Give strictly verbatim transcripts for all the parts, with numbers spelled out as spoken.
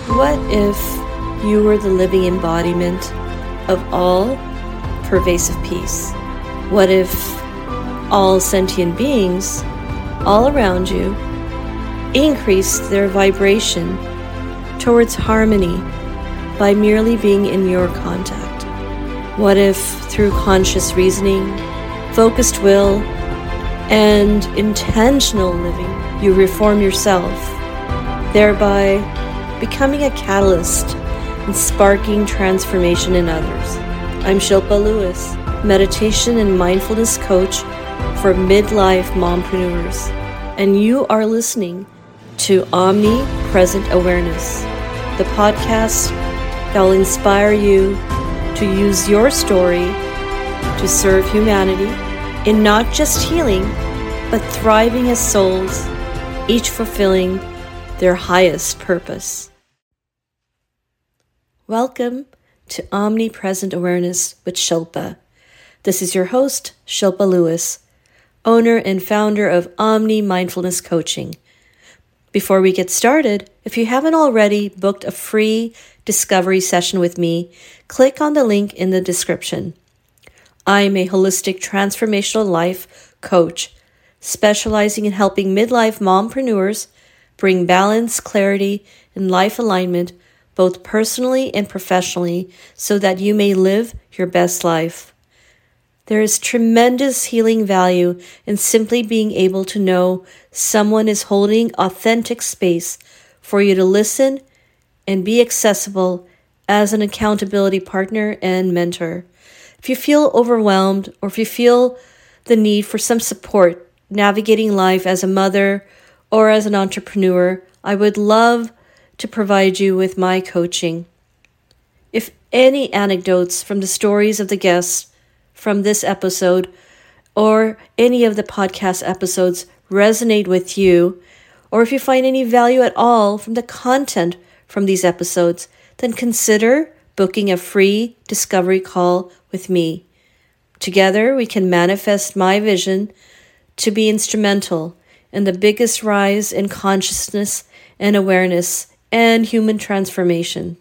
What if you were the living embodiment of all pervasive peace? What if all sentient beings all around you increased their vibration towards harmony by merely being in your contact? What if through conscious reasoning, focused will, and intentional living, you reform yourself, thereby becoming a catalyst and sparking transformation in others? I'm Shilpa Lewis, meditation and mindfulness coach for midlife mompreneurs, and you are listening to Omnipresent Awareness, the podcast that will inspire you to use your story to serve humanity in not just healing, but thriving as souls, each fulfilling their highest purpose. Welcome to Omnipresent Awareness with Shilpa. This is your host, Shilpa Lewis, owner and founder of Omni Mindfulness Coaching. Before we get started, if you haven't already booked a free discovery session with me, click on the link in the description. I'm a holistic transformational life coach, specializing in helping midlife mompreneurs bring balance, clarity, and life alignment, both personally and professionally, so that you may live your best life. There is tremendous healing value in simply being able to know someone is holding authentic space for you to listen and be accessible as an accountability partner and mentor. If you feel overwhelmed, or if you feel the need for some support navigating life as a mother or as an entrepreneur, I would love to provide you with my coaching. If any anecdotes from the stories of the guests from this episode or any of the podcast episodes resonate with you, or if you find any value at all from the content from these episodes, then consider booking a free discovery call with me. Together, we can manifest my vision to be instrumental in the biggest rise in consciousness and awareness and human transformation.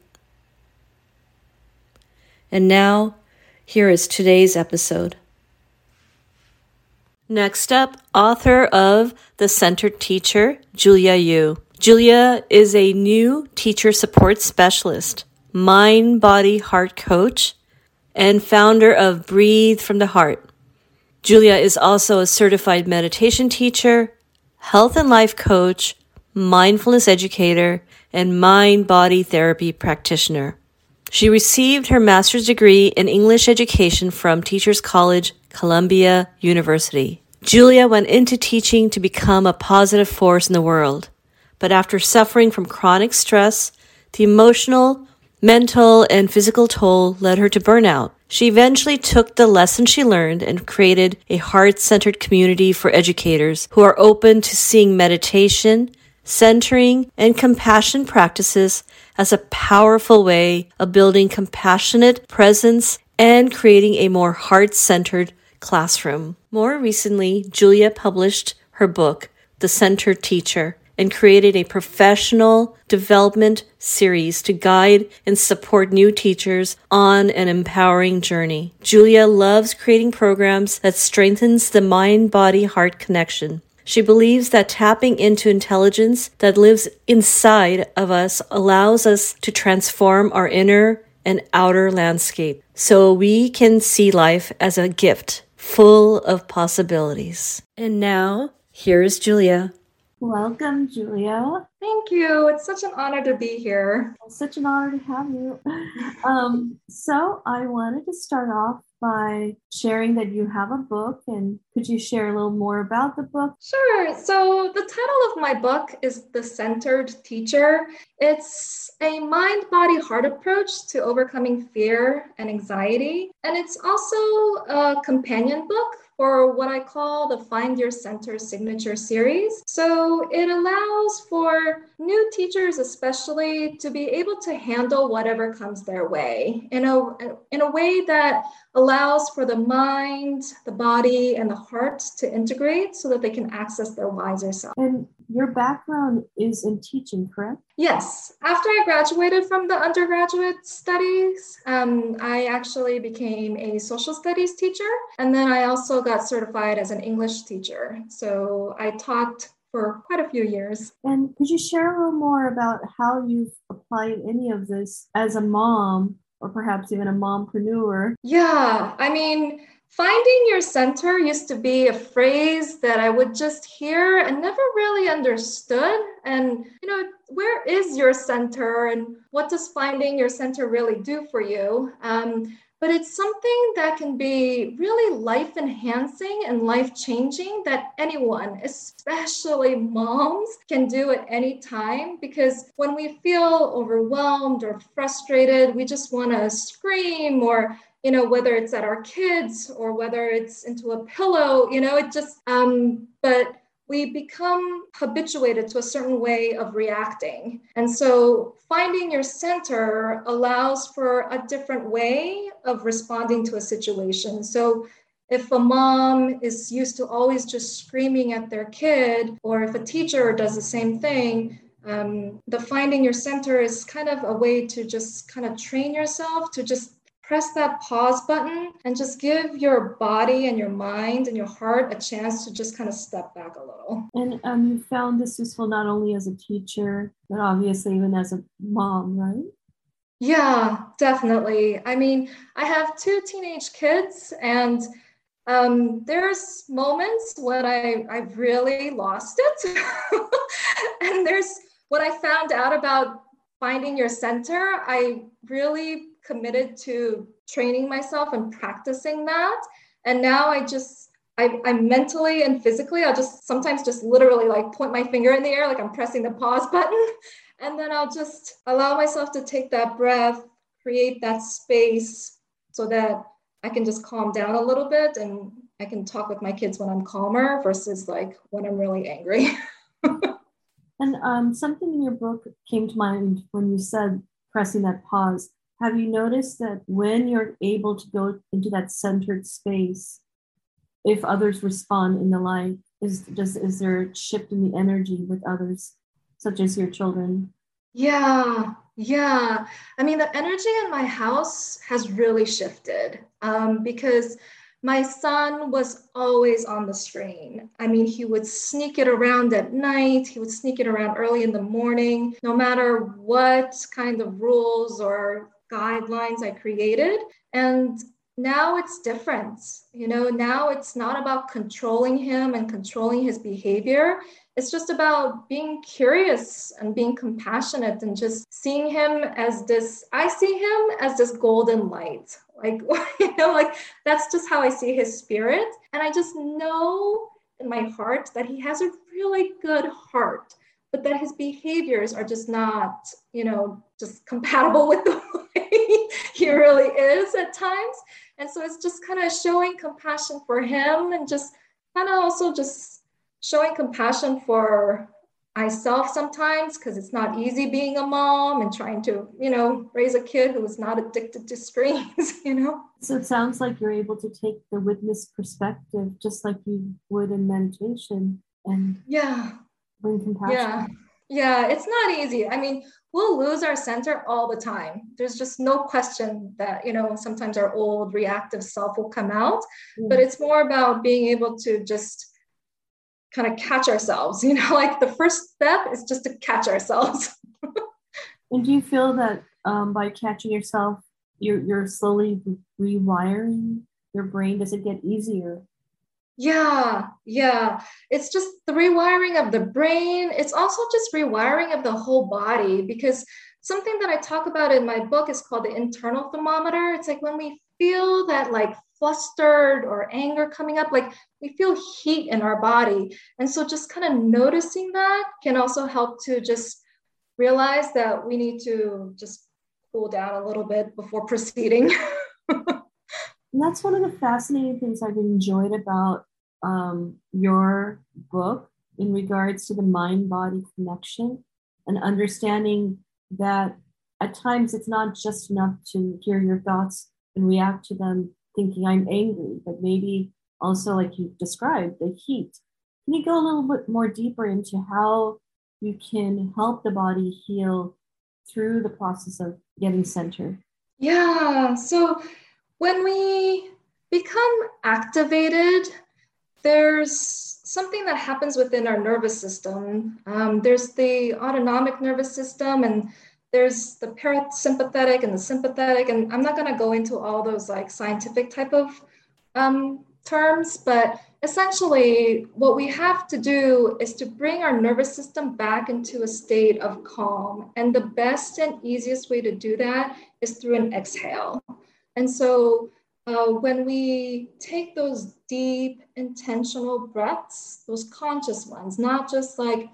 And now, here is today's episode. Next up, author of The Centered Teacher, Julia Yu. Julia is a new teacher support specialist, mind, body, heart coach, and founder of Breathe from the Heart. Julia is also a certified meditation teacher, health and life coach, mindfulness educator, and mind-body therapy practitioner. She received her master's degree in English education from Teachers College, Columbia University. Julia went into teaching to become a positive force in the world, but after suffering from chronic stress, the emotional, mental, and physical toll led her to burnout. She eventually took the lesson she learned and created a heart-centered community for educators who are open to seeing meditation, centering, and compassion practices as a powerful way of building compassionate presence and creating a more heart-centered classroom. More recently, Julia published her book, The Centered Teacher, and created a professional development series to guide and support new teachers on an empowering journey. Julia loves creating programs that strengthens the mind-body-heart connection. She believes that tapping into intelligence that lives inside of us allows us to transform our inner and outer landscape so we can see life as a gift full of possibilities. And now, here is Julia. Welcome, Julia. Thank you. It's such an honor to be here. It's such an honor to have you. Um, so I wanted to start off by sharing that you have a book, and could you share a little more about the book? Sure. So the title of my book is The Centered Teacher. It's a mind-body-heart approach to overcoming fear and anxiety. And it's also a companion book for what I call the Find Your Center Signature Series. So it allows for new teachers especially to be able to handle whatever comes their way in a, in a way that allows for the mind, the body, and the heart to integrate so that they can access their wiser self. And your background is in teaching, correct? Yes. After I graduated from the undergraduate studies, um, I actually became a social studies teacher. And then I also got certified as an English teacher. So I taught for quite a few years. And could you share a little more about how you've applied any of this as a mom, or perhaps even a mompreneur? Yeah, I mean, finding your center used to be a phrase that I would just hear and never really understood. And, you know, where is your center and what does finding your center really do for you? Um, but it's something that can be really life enhancing and life changing that anyone, especially moms, can do at any time. Because when we feel overwhelmed or frustrated, we just want to scream, or you know, whether it's at our kids or whether it's into a pillow, you know, it just, um, but we become habituated to a certain way of reacting. And so finding your center allows for a different way of responding to a situation. So if a mom is used to always just screaming at their kid, or if a teacher does the same thing, um, the finding your center is kind of a way to just kind of train yourself to just press that pause button and just give your body and your mind and your heart a chance to just kind of step back a little. And um, you found this useful not only as a teacher, but obviously even as a mom, right? Yeah, definitely. I mean, I have two teenage kids, and um, there's moments when I, I've really lost it. And there's what I found out about finding your center, I really committed to training myself and practicing that. And now I just, I, I mentally and physically, I'll just sometimes just literally like point my finger in the air, like I'm pressing the pause button. And then I'll just allow myself to take that breath, create that space so that I can just calm down a little bit and I can talk with my kids when I'm calmer versus like when I'm really angry. And um, something in your book came to mind when you said pressing that pause. Have you noticed that when you're able to go into that centered space, if others respond in the like, is does is there a shift in the energy with others, such as your children? Yeah, yeah. I mean, the energy in my house has really shifted um, because my son was always on the screen. I mean, he would sneak it around at night, he would sneak it around early in the morning, no matter what kind of rules or guidelines I created. And now it's different. You know, now it's not about controlling him and controlling his behavior. It's just about being curious and being compassionate and just seeing him as this, I see him as this golden light. Like, you know, like that's just how I see his spirit. And I just know in my heart that he has a really good heart, but that his behaviors are just not, you know, just compatible with the way he really is at times. And so it's just kind of showing compassion for him and just kind of also just showing compassion for myself sometimes, because it's not easy being a mom and trying to, you know, raise a kid who is not addicted to screens, you know? So it sounds like you're able to take the witness perspective, just like you would in meditation, and yeah, bring compassion. Yeah, yeah, it's not easy. I mean, we'll lose our center all the time. There's just no question that, you know, sometimes our old reactive self will come out, yeah. But it's more about being able to just kind of catch ourselves, you know, like the first step is just to catch ourselves. And do you feel that um, by catching yourself, you're, you're slowly rewiring your brain? Does it get easier? Yeah, yeah. It's just the rewiring of the brain. It's also just rewiring of the whole body, because something that I talk about in my book is called the internal thermometer. It's like when we feel that like flustered or anger coming up, like we feel heat in our body. And so just kind of noticing that can also help to just realize that we need to just cool down a little bit before proceeding. And that's one of the fascinating things I've enjoyed about um, your book in regards to the mind-body connection and understanding that at times it's not just enough to hear your thoughts and react to them thinking I'm angry, but maybe also, like you described, the heat Can you go a little bit more deeper into how you can help the body heal through the process of getting centered? Yeah. So when we become activated, there's something that happens within our nervous system. Um, there's the autonomic nervous system, and there's the parasympathetic and the sympathetic. And I'm not going to go into all those like scientific type of um, terms, but essentially what we have to do is to bring our nervous system back into a state of calm. And the best and easiest way to do that is through an exhale. And so uh, when we take those deep, intentional breaths, those conscious ones, not just like,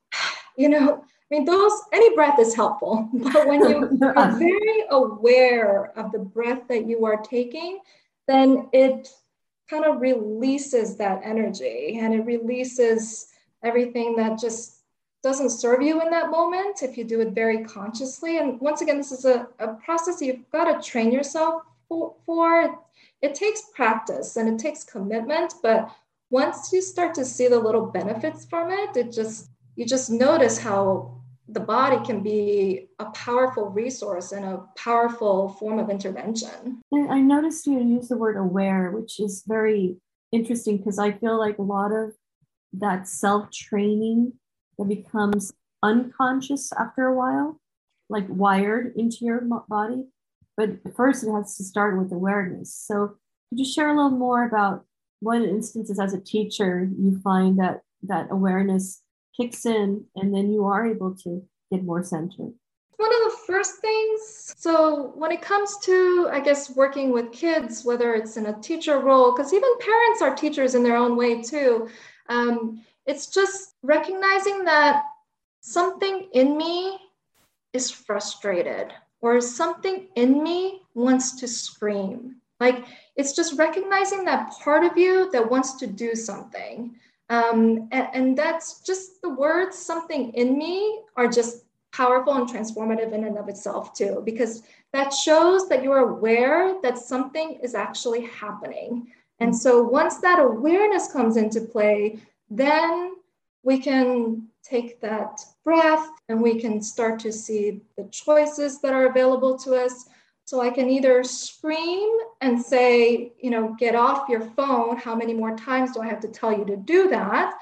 you know, I mean, those, any breath is helpful, but when you are very aware of the breath that you are taking, then it kind of releases that energy and it releases everything that just doesn't serve you in that moment if you do it very consciously. And once again, this is a, a process you've got to train yourself for, for. It takes practice and it takes commitment, but once you start to see the little benefits from it, it just, you just notice how the body can be a powerful resource and a powerful form of intervention. And I noticed you use the word aware, which is very interesting because I feel like a lot of that self-training that becomes unconscious after a while, like wired into your body. But first it has to start with awareness. So could you share a little more about what instances as a teacher you find that that awareness kicks in and then you are able to get more centered? One of the first things, so when it comes to, I guess, working with kids, whether it's in a teacher role, because even parents are teachers in their own way too, um, it's just recognizing that something in me is frustrated or something in me wants to scream. Like, it's just recognizing that part of you that wants to do something. Um, and, and that's just the words something in me are just powerful and transformative in and of itself too, because that shows that you're aware that something is actually happening. And so once that awareness comes into play, then we can take that breath and we can start to see the choices that are available to us. So I can either scream and say, you know, get off your phone. How many more times do I have to tell you to do that?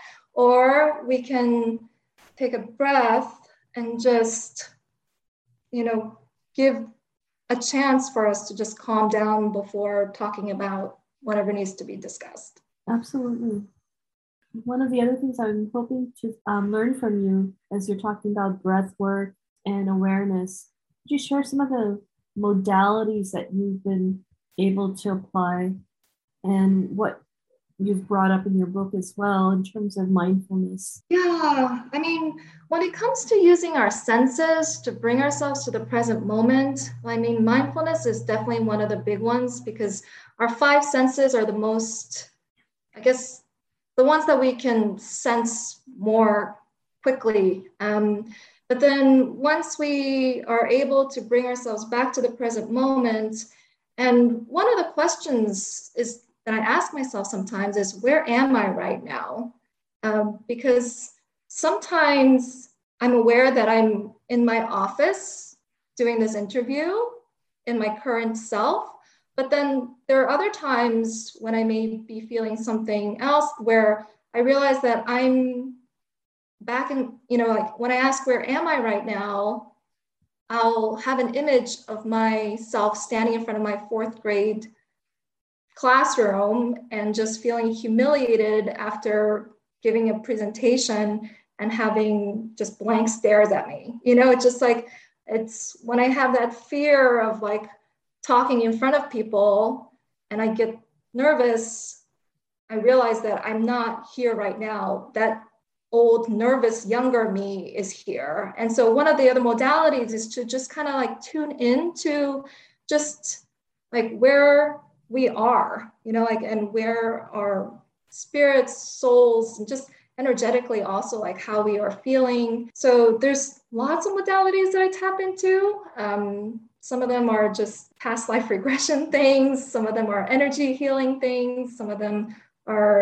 Or we can take a breath and just, you know, give a chance for us to just calm down before talking about whatever needs to be discussed. Absolutely. One of the other things I'm hoping to um, learn from you as you're talking about breath work and awareness, could you share some of the modalities that you've been able to apply and what you've brought up in your book as well in terms of mindfulness? Yeah, I mean, when it comes to using our senses to bring ourselves to the present moment, I mean, mindfulness is definitely one of the big ones because our five senses are the most, I guess, the ones that we can sense more quickly. Um, but then once we are able to bring ourselves back to the present moment, and one of the questions is that I ask myself sometimes is, where am I right now? Um, because sometimes I'm aware that I'm in my office doing this interview in my current self, but then there are other times when I may be feeling something else where I realize that I'm back in, you know, like when I ask, where am I right now? I'll have an image of myself standing in front of my fourth grade classroom and just feeling humiliated after giving a presentation and having just blank stares at me. You know, it's just like, it's when I have that fear of like talking in front of people and I get nervous, I realize that I'm not here right now. That old, nervous, younger me is here. And so one of the other modalities is to just kind of like tune in to just like where we are, you know, like, and where our spirits, souls, and just energetically also like how we are feeling. So there's lots of modalities that I tap into. Um, some of them are just past life regression things. Some of them are energy healing things. Some of them are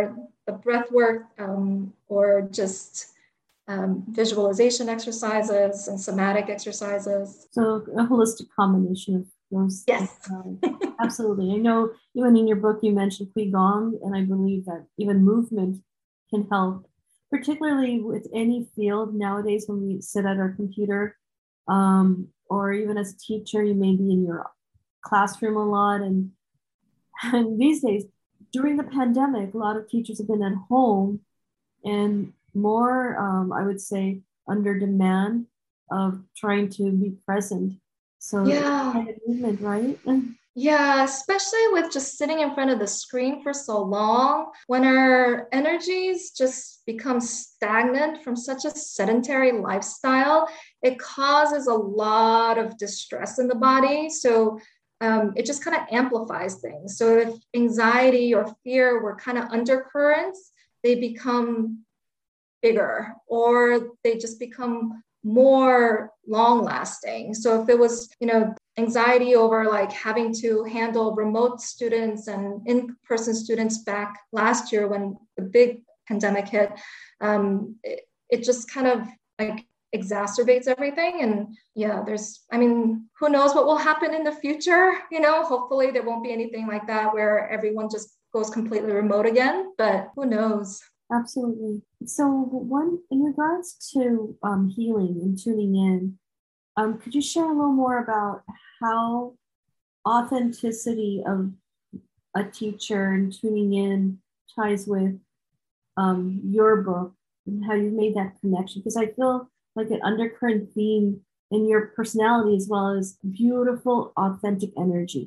the breath work um, or just um, visualization exercises and somatic exercises. So a holistic combination of those. Yes. Uh, absolutely. I know even in your book you mentioned Qigong, and I believe that even movement can help, particularly with any field nowadays when we sit at our computer, um, or even as a teacher, you may be in your classroom a lot. And, and these days, during the pandemic, a lot of teachers have been at home and more, um, I would say, under demand of trying to be present. So yeah. Kind of movement, right? Yeah, especially with just sitting in front of the screen for so long, when our energies just become stagnant from such a sedentary lifestyle, it causes a lot of distress in the body. So um, it just kind of amplifies things. So if anxiety or fear were kind of undercurrents, they become bigger, or they just become more long lasting. So if it was, you know, anxiety over like having to handle remote students and in-person students back last year when the big pandemic hit, um, it, it just kind of like exacerbates everything. And yeah, there's, I mean, who knows what will happen in the future? You know, hopefully there won't be anything like that where everyone just goes completely remote again, but who knows? Absolutely. So one, in regards to um, healing and tuning in, um, could you share a little more about how authenticity of a teacher and tuning in ties with um, your book and how you made that connection? Because I feel like an undercurrent theme in your personality as well as beautiful, authentic energy.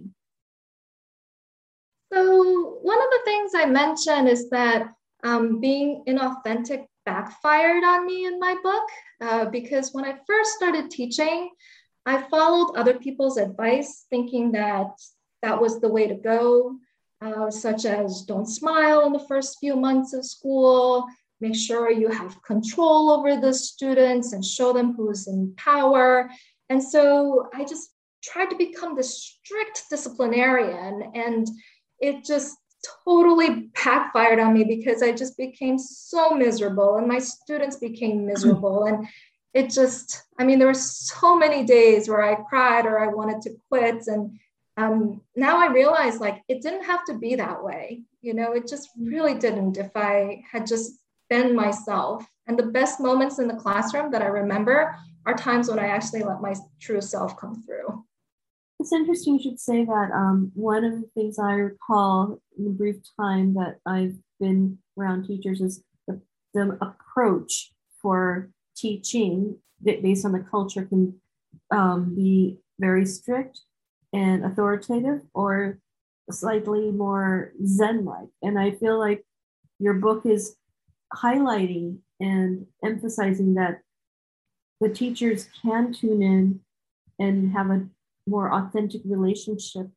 So one of the things I mentioned is that um, being inauthentic backfired on me in my book uh, because when I first started teaching, I followed other people's advice, thinking that that was the way to go, uh, such as don't smile in the first few months of school, make sure you have control over the students and show them who's in power. And so I just tried to become this strict disciplinarian, and it just totally backfired on me because I just became so miserable and my students became miserable. And it just, I mean, there were so many days where I cried or I wanted to quit. And um, now I realize like it didn't have to be that way. You know, it just really didn't if I had just been myself. And the best moments in the classroom that I remember are times when I actually let my true self come through. It's interesting you should say that. Um, one of the things I recall in the brief time that I've been around teachers is the, the approach for teaching that based on the culture can um, be very strict and authoritative or slightly more Zen-like. And I feel like your book is highlighting and emphasizing that the teachers can tune in and have a more authentic relationship.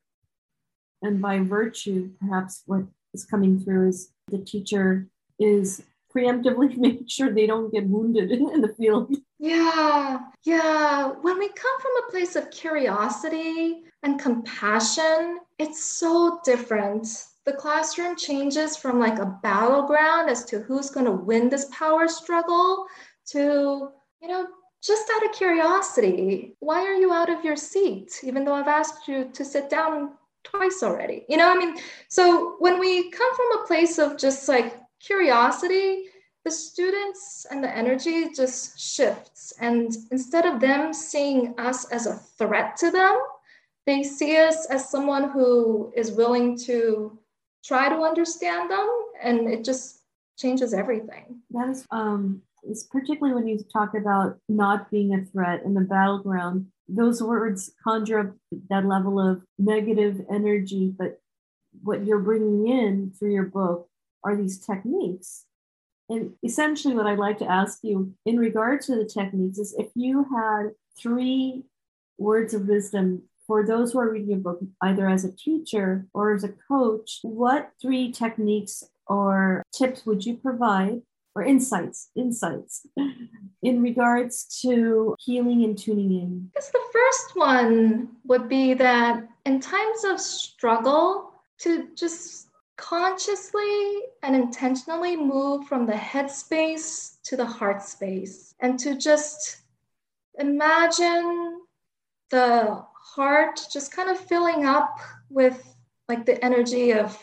And by virtue, perhaps what is coming through is the teacher is preemptively making sure they don't get wounded in the field. Yeah, yeah. When we come from a place of curiosity and compassion, it's so different. The classroom changes from like a battleground as to who's going to win this power struggle to, you know, just out of curiosity. Why are you out of your seat, even though I've asked you to sit down twice already? You know, I mean, so when we come from a place of just like curiosity, the students and the energy just shifts. And instead of them seeing us as a threat to them, they see us as someone who is willing to try to understand them. And it just changes everything. That is, um, it's particularly when you talk about not being a threat in the battleground, those words conjure up that level of negative energy. But what you're bringing in through your book are these techniques. And essentially what I'd like to ask you in regard to the techniques is if you had three words of wisdom for those who are reading your book, either as a teacher or as a coach, what three techniques or tips would you provide, or insights, insights in regards to healing and tuning in? I guess the first one would be that in times of struggle, to just consciously and intentionally move from the head space to the heart space, and to just imagine the heart just kind of filling up with like the energy of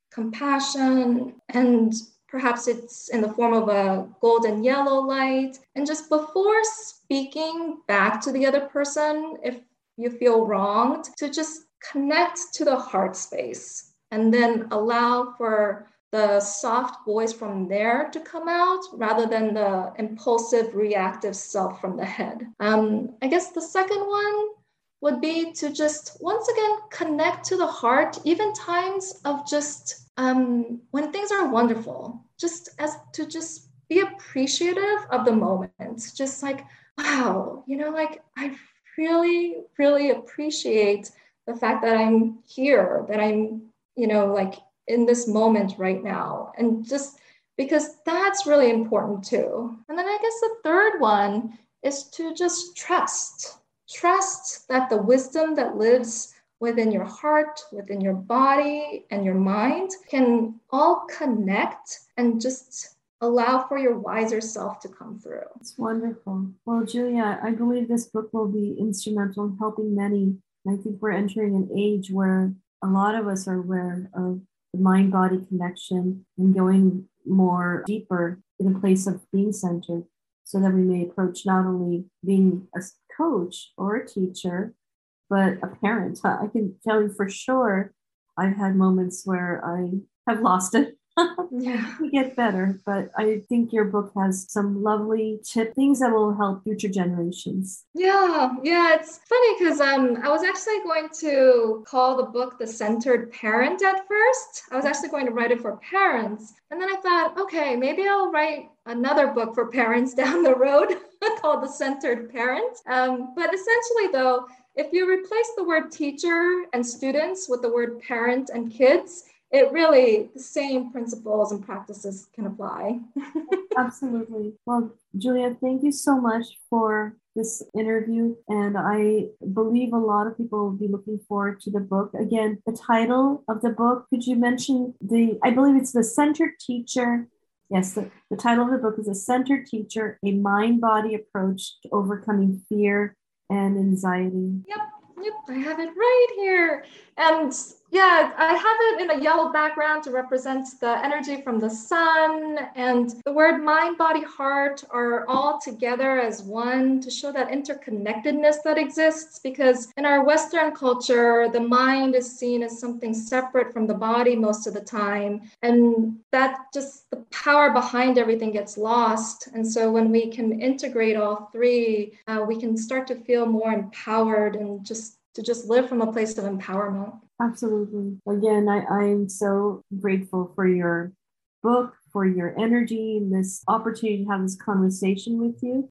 compassion, and perhaps it's in the form of a golden yellow light. And just before speaking back to the other person, if you feel wronged, to just connect to the heart space and then allow for the soft voice from there to come out rather than the impulsive, reactive self from the head. Um, I guess the second one would be to just once again connect to the heart, even times of just um, when things are wonderful, just as to just be appreciative of the moment. Just like, wow, you know, like I really, really appreciate the fact that I'm here, that I'm, you know, like in this moment right now. And just because that's really important too. And then I guess the third one is to just trust. Trust that the wisdom that lives within your heart, within your body, and your mind can all connect and just allow for your wiser self to come through. It's wonderful. Well, Julia, I believe this book will be instrumental in helping many. And I think we're entering an age where a lot of us are aware of the mind-body connection and going more deeper in a place of being centered, so that we may approach not only being a coach or a teacher, but a parent. I can tell you for sure, I've had moments where I have lost it. Yeah. We get better, but I think your book has some lovely tip, things that will help future generations. Yeah, yeah, it's funny because um, I was actually going to call the book The Centered Parent at first. I was actually going to write it for parents. And then I thought, okay, maybe I'll write another book for parents down the road called The Centered Parent. Um, but essentially, though, if you replace the word teacher and students with the word parent and kids, it really, the same principles and practices can apply. Absolutely. Well, Julia, thank you so much for this interview. And I believe a lot of people will be looking forward to the book. Again, the title of the book, could you mention the, I believe it's The Centered Teacher. Yes, the, the title of the book is The Centered Teacher, A Mind-Body Approach to Overcoming Fear and Anxiety. Yep, yep, I have it right here. And yeah, I have it in a yellow background to represent the energy from the sun. And the word mind, body, heart are all together as one to show that interconnectedness that exists. Because in our Western culture, the mind is seen as something separate from the body most of the time. And that just the power behind everything gets lost. And so when we can integrate all three, uh, we can start to feel more empowered and just to just live from a place of empowerment. Absolutely. Again, I, I'm so grateful for your book, for your energy, and this opportunity to have this conversation with you.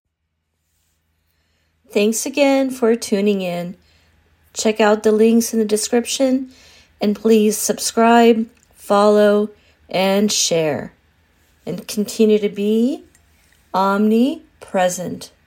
Thanks again for tuning in. Check out the links in the description, and please subscribe, follow, and share. And continue to be omnipresent.